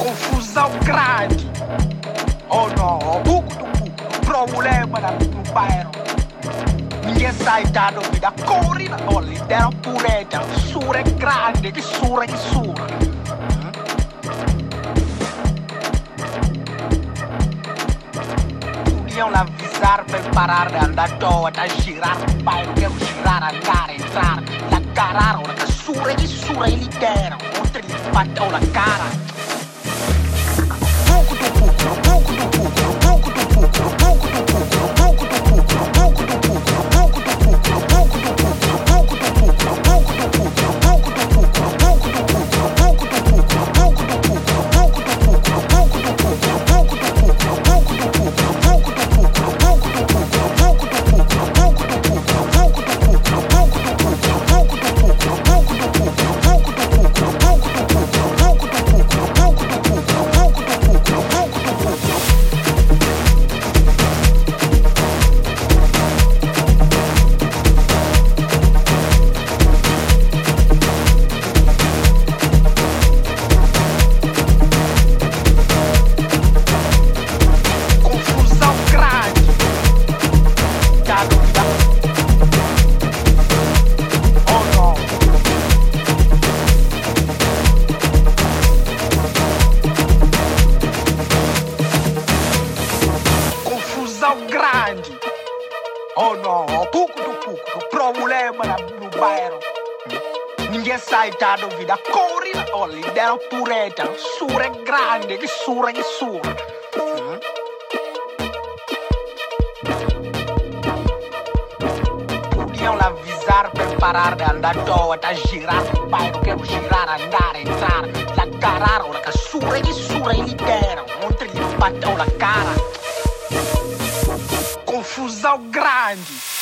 Confusão grande. Oh não, buco do buco, problema no bairro. Ninguém sai da dúvida, corre na olha, pureta, sura é grande, que sura, que sura. Podiam avisar para parar de andar à toa, a girar o bairro, quero girar, andar, entrar, la carar, ora que sura, ele deram, outra lhe bateu na cara. Grande. Oh não, pouco do pouco, problema no bairro. Ninguém sai da dúvida, corre na olha, deram pureta, sura é grande, que sura, que sura. Podiam avisar para parar de andar à toa, a girar o bairro, quero girar, andar, entrar, la carar, ora que sura, ele deram, ontem lhe bateu na cara. Confusão grande.